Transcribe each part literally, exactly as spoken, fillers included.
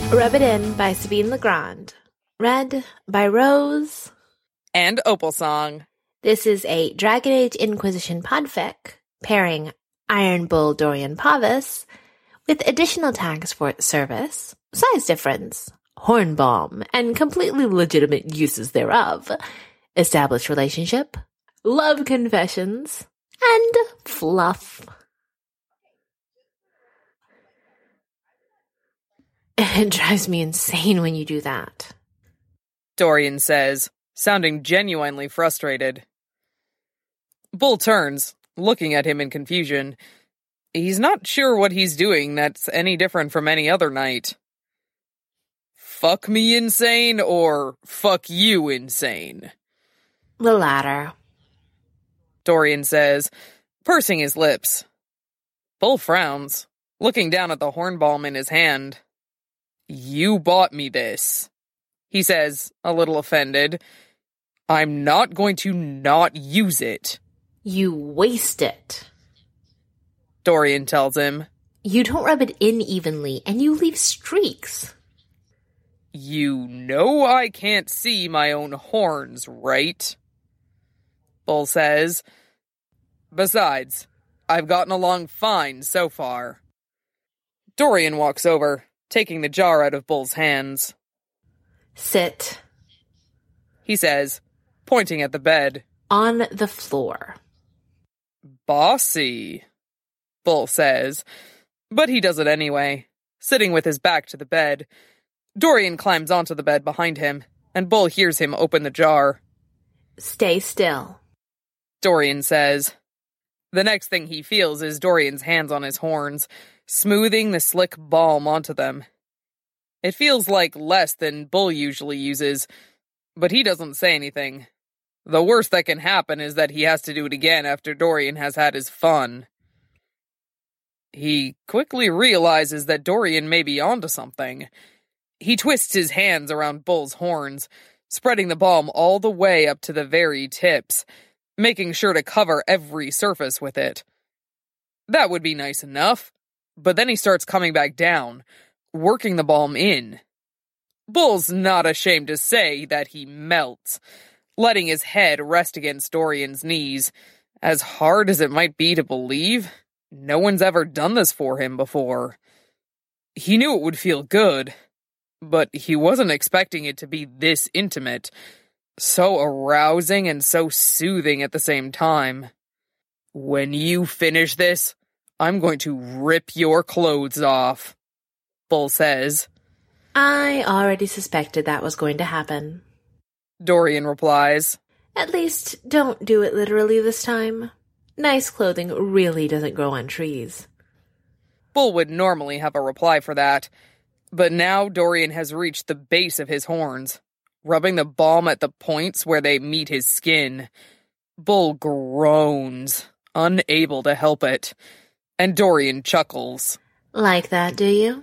Rub It In by Sabine Legrand. Read by Rose. And Opal Song. This is a Dragon Age Inquisition podfic pairing Iron Bull Dorian Pavus with additional tags for service, size difference, horn bomb, and completely legitimate uses thereof, established relationship, love confessions, and fluff. It drives me insane when you do that, Dorian says, sounding genuinely frustrated. Bull turns, looking at him in confusion. He's not sure what he's doing that's any different from any other night. Fuck me insane or fuck you insane? The latter, Dorian says, pursing his lips. Bull frowns, looking down at the hornbalm in his hand. You bought me this, he says, a little offended. I'm not going to not use it. You waste it, Dorian tells him. You don't rub it in evenly, and you leave streaks. You know I can't see my own horns, right? Bull says. Besides, I've gotten along fine so far. Dorian walks over, taking the jar out of Bull's hands. Sit, he says, pointing at the bed. On the floor. Bossy, Bull says, but he does it anyway, sitting with his back to the bed. Dorian climbs onto the bed behind him, and Bull hears him open the jar. Stay still, Dorian says. The next thing he feels is Dorian's hands on his horns, smoothing the slick balm onto them. It feels like less than Bull usually uses, but he doesn't say anything. The worst that can happen is that he has to do it again after Dorian has had his fun. He quickly realizes that Dorian may be onto something. He twists his hands around Bull's horns, spreading the balm all the way up to the very tips, making sure to cover every surface with it. That would be nice enough, but then he starts coming back down, working the balm in. Bull's not ashamed to say that he melts, letting his head rest against Dorian's knees. As hard as it might be to believe, no one's ever done this for him before. He knew it would feel good, but he wasn't expecting it to be this intimate, so arousing and so soothing at the same time. When you finish this, I'm going to rip your clothes off, Bull says. I already suspected that was going to happen, Dorian replies. At least, don't do it literally this time. Nice clothing really doesn't grow on trees. Bull would normally have a reply for that, but now Dorian has reached the base of his horns, rubbing the balm at the points where they meet his skin. Bull groans, unable to help it, and Dorian chuckles. Like that, do you?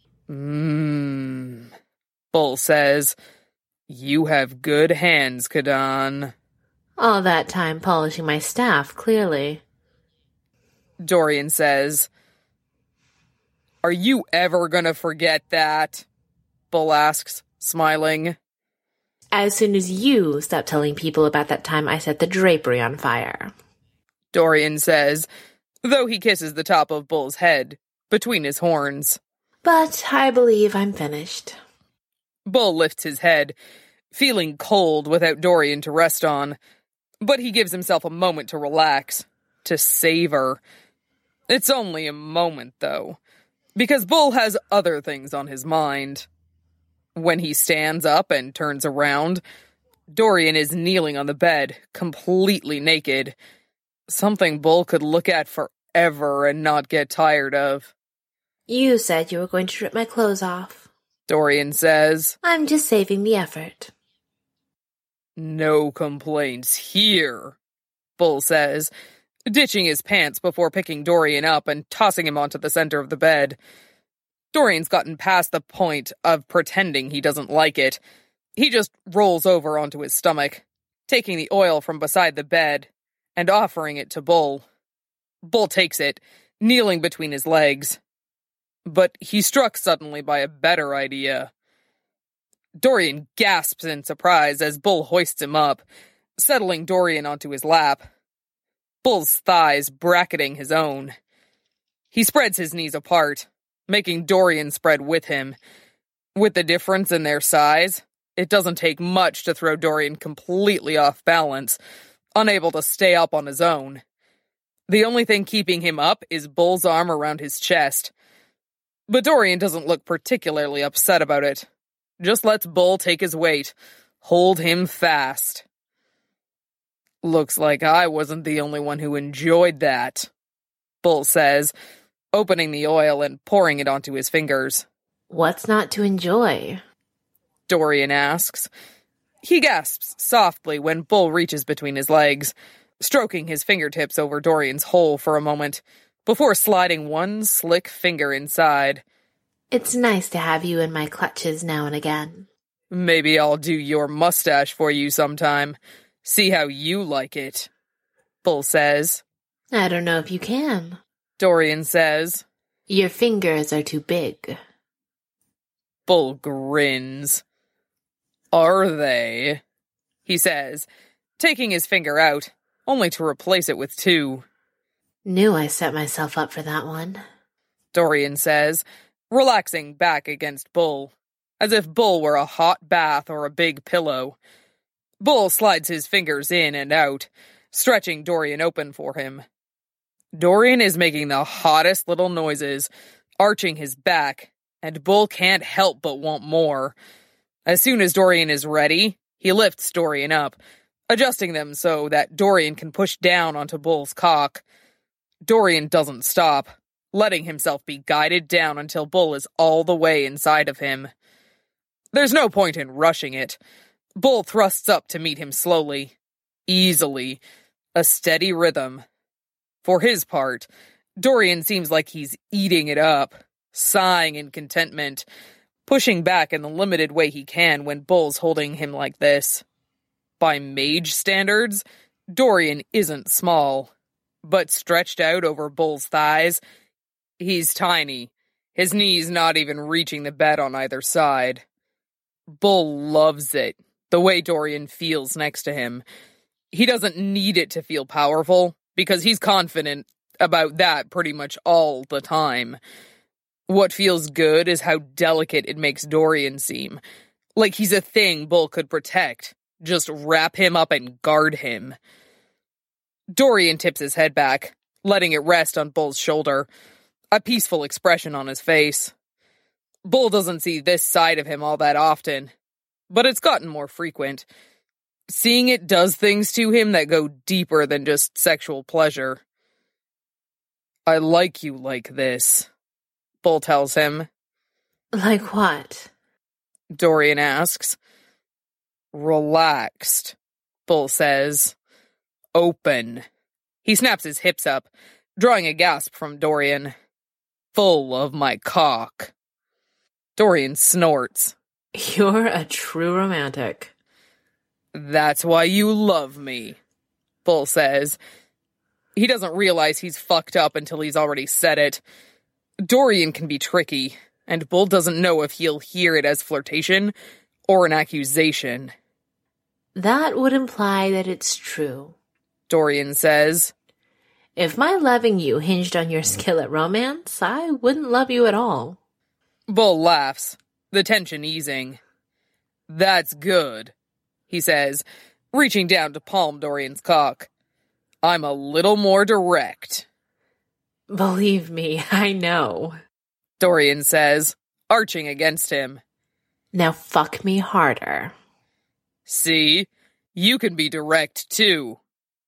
Mmm, Bull says. You have good hands, Kadan. All that time polishing my staff, clearly. Dorian says. Are you ever gonna forget that? Bull asks, smiling. As soon as you stop telling people about that time I set the drapery on fire, Dorian says, though he kisses the top of Bull's head, between his horns. But I believe I'm finished. Bull lifts his head, feeling cold without Dorian to rest on, but he gives himself a moment to relax, to savor. It's only a moment, though, because Bull has other things on his mind. When he stands up and turns around, Dorian is kneeling on the bed, completely naked. Something Bull could look at forever and not get tired of. You said you were going to rip my clothes off, Dorian says. I'm just saving the effort. No complaints here, Bull says, ditching his pants before picking Dorian up and tossing him onto the center of the bed. Dorian's gotten past the point of pretending he doesn't like it. He just rolls over onto his stomach, taking the oil from beside the bed and offering it to Bull. Bull takes it, kneeling between his legs. But he's struck suddenly by a better idea. Dorian gasps in surprise as Bull hoists him up, settling Dorian onto his lap. Bull's thighs bracketing his own. He spreads his knees apart, making Dorian spread with him. With the difference in their size, it doesn't take much to throw Dorian completely off balance, unable to stay up on his own. The only thing keeping him up is Bull's arm around his chest. But Dorian doesn't look particularly upset about it. Just lets Bull take his weight, hold him fast. Looks like I wasn't the only one who enjoyed that, Bull says, opening the oil and pouring it onto his fingers. What's not to enjoy? Dorian asks. He gasps softly when Bull reaches between his legs, stroking his fingertips over Dorian's hole for a moment, before sliding one slick finger inside. It's nice to have you in my clutches now and again. Maybe I'll do your mustache for you sometime. See how you like it, Bull says. I don't know if you can, Dorian says. Your fingers are too big. Bull grins. Are they? He says, taking his finger out, only to replace it with two. Knew I set myself up for that one, Dorian says, relaxing back against Bull, as if Bull were a hot bath or a big pillow. Bull slides his fingers in and out, stretching Dorian open for him. Dorian is making the hottest little noises, arching his back, and Bull can't help but want more. As soon as Dorian is ready, he lifts Dorian up, adjusting them so that Dorian can push down onto Bull's cock. Dorian doesn't stop, letting himself be guided down until Bull is all the way inside of him. There's no point in rushing it. Bull thrusts up to meet him slowly, easily, a steady rhythm. For his part, Dorian seems like he's eating it up, sighing in contentment, pushing back in the limited way he can when Bull's holding him like this. By mage standards, Dorian isn't small, but stretched out over Bull's thighs, he's tiny, his knees not even reaching the bed on either side. Bull loves it, the way Dorian feels next to him. He doesn't need it to feel powerful, because he's confident about that pretty much all the time. What feels good is how delicate it makes Dorian seem. Like he's a thing Bull could protect. Just wrap him up and guard him. Dorian tips his head back, letting it rest on Bull's shoulder, a peaceful expression on his face. Bull doesn't see this side of him all that often, but it's gotten more frequent. Seeing it does things to him that go deeper than just sexual pleasure. I like you like this, Bull tells him. Like what? Dorian asks. Relaxed, Bull says. Open. He snaps his hips up, drawing a gasp from Dorian. Full of my cock. Dorian snorts. You're a true romantic. That's why you love me, Bull says. He doesn't realize he's fucked up until he's already said it. Dorian can be tricky, and Bull doesn't know if he'll hear it as flirtation or an accusation. That would imply that it's true, Dorian says. If my loving you hinged on your skill at romance, I wouldn't love you at all. Bull laughs, the tension easing. That's good, he says, reaching down to palm Dorian's cock. I'm a little more direct. Believe me, I know, Dorian says, arching against him. Now fuck me harder. See? You can be direct, too,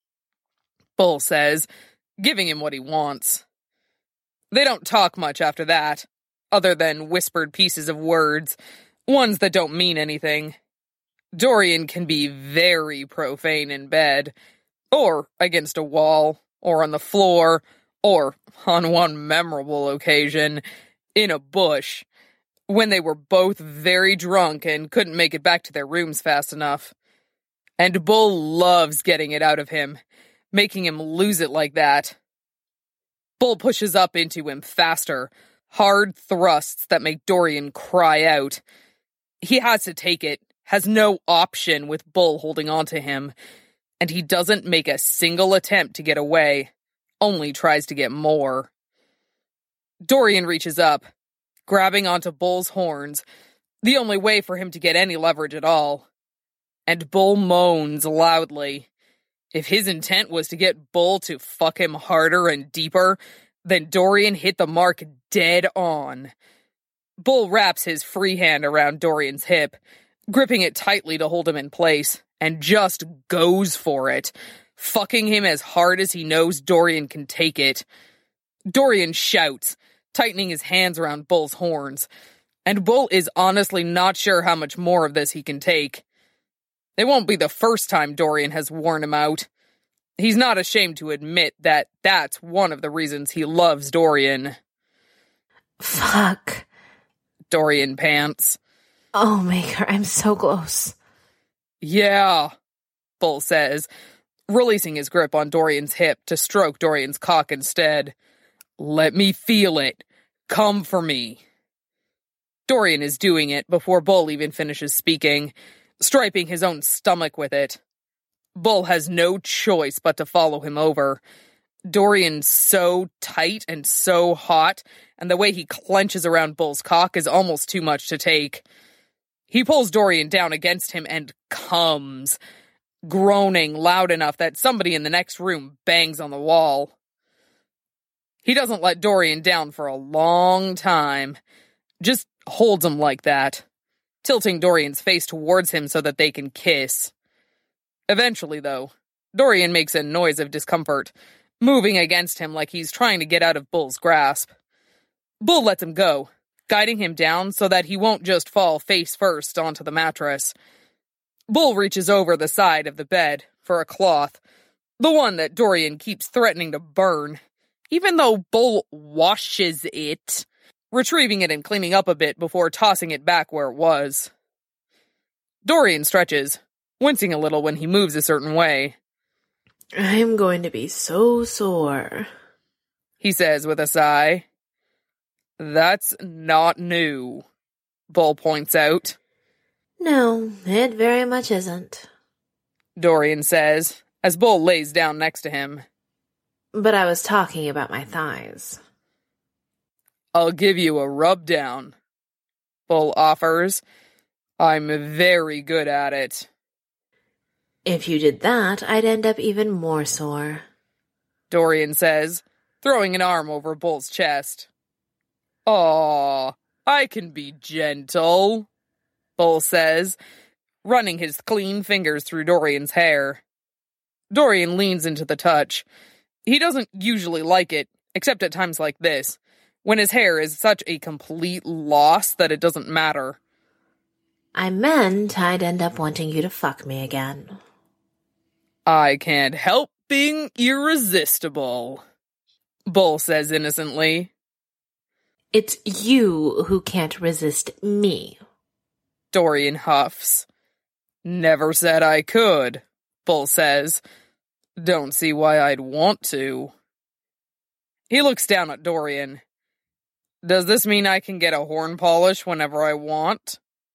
Bull says, giving him what he wants. They don't talk much after that, other than whispered pieces of words, ones that don't mean anything. Dorian can be very profane in bed, or against a wall, or on the floor, or, on one memorable occasion, in a bush, when they were both very drunk and couldn't make it back to their rooms fast enough. And Bull loves getting it out of him, making him lose it like that. Bull pushes up into him faster, Hard thrusts that make Dorian cry out. He has to take it, has no option with Bull holding on to him, and he doesn't make a single attempt to get away, only tries to get more. Dorian reaches up, grabbing onto Bull's horns, the only way for him to get any leverage at all. And Bull moans loudly. If his intent was to get Bull to fuck him harder and deeper, then Dorian hit the mark dead on. Bull wraps his free hand around Dorian's hip, gripping it tightly to hold him in place, and just goes for it, fucking him as hard as he knows Dorian can take it. Dorian shouts, tightening his hands around Bull's horns, and Bull is honestly not sure how much more of this he can take. It won't be the first time Dorian has worn him out. He's not ashamed to admit that that's one of the reasons he loves Dorian. Fuck. Dorian pants. Oh, Maker, I'm so close. Yeah, Bull says, releasing his grip on Dorian's hip to stroke Dorian's cock instead. Let me feel it. Come for me. Dorian is doing it before Bull even finishes speaking, striping his own stomach with it. Bull has no choice but to follow him over. Dorian's so tight and so hot, and the way he clenches around Bull's cock is almost too much to take. He pulls Dorian down against him and comes, groaning loud enough that somebody in the next room bangs on the wall. He doesn't let Dorian down for a long time, just holds him like that, tilting Dorian's face towards him so that they can kiss. Eventually, though, Dorian makes a noise of discomfort, moving against him like he's trying to get out of Bull's grasp. Bull lets him go, guiding him down so that he won't just fall face first onto the mattress. Bull reaches over the side of the bed for a cloth, the one that Dorian keeps threatening to burn, even though Bull washes it, retrieving it and cleaning up a bit before tossing it back where it was. Dorian stretches, wincing a little when he moves a certain way. I'm going to be so sore, he says with a sigh. That's not new, Bull points out. No, it very much isn't, Dorian says, as Bull lays down next to him. But I was talking about my thighs. I'll give you a rub down, Bull offers. I'm very good at it. If you did that, I'd end up even more sore, Dorian says, throwing an arm over Bull's chest. Aw, I can be gentle, Bull says, running his clean fingers through Dorian's hair. Dorian leans into the touch. He doesn't usually like it, except at times like this, when his hair is such a complete loss that it doesn't matter. I meant I'd end up wanting you to fuck me again. I can't help being irresistible, Bull says innocently. It's you who can't resist me, Dorian huffs. Never said I could, Bull says. Don't see why I'd want to. He looks down at Dorian. Does this mean I can get a horn polish whenever I want?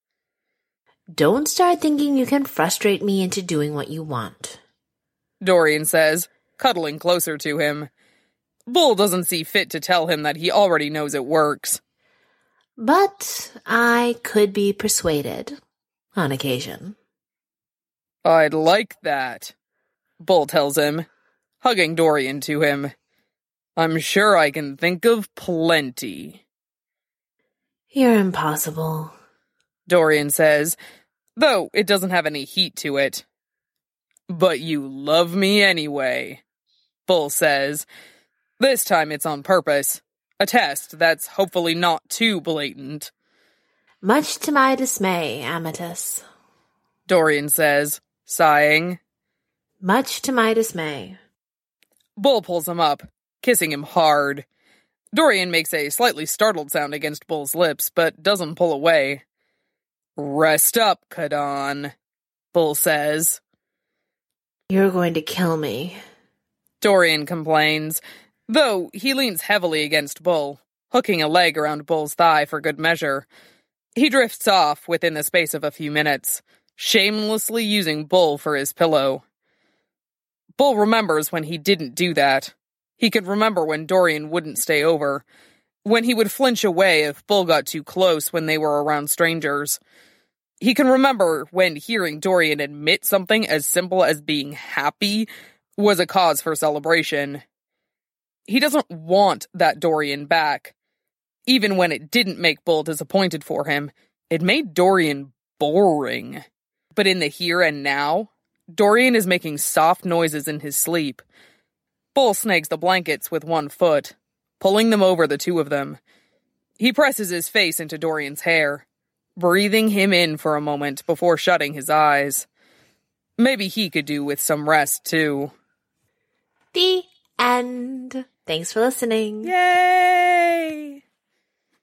Don't start thinking you can frustrate me into doing what you want, Dorian says, cuddling closer to him. Bull doesn't see fit to tell him that he already knows it works. But I could be persuaded, on occasion. I'd like that, Bull tells him, hugging Dorian to him. I'm sure I can think of plenty. You're impossible, Dorian says, though it doesn't have any heat to it. But you love me anyway, Bull says. This time it's on purpose. A test that's hopefully not too blatant. Much to my dismay, Amatus, Dorian says, sighing. Much to my dismay. Bull pulls him up, kissing him hard. Dorian makes a slightly startled sound against Bull's lips, but doesn't pull away. Rest up, Kadan, Bull says. You're going to kill me, Dorian complains, though he leans heavily against Bull, hooking a leg around Bull's thigh for good measure. He drifts off within the space of a few minutes, shamelessly using Bull for his pillow. Bull remembers when he didn't do that. He could remember when Dorian wouldn't stay over, when he would flinch away if Bull got too close when they were around strangers. He can remember when hearing Dorian admit something as simple as being happy was a cause for celebration. He doesn't want that Dorian back. Even when it didn't make Bull disappointed for him, it made Dorian boring. But in the here and now, Dorian is making soft noises in his sleep. Bull snags the blankets with one foot, pulling them over the two of them. He presses his face into Dorian's hair, breathing him in for a moment before shutting his eyes. Maybe he could do with some rest, too. The end. Thanks for listening. Yay!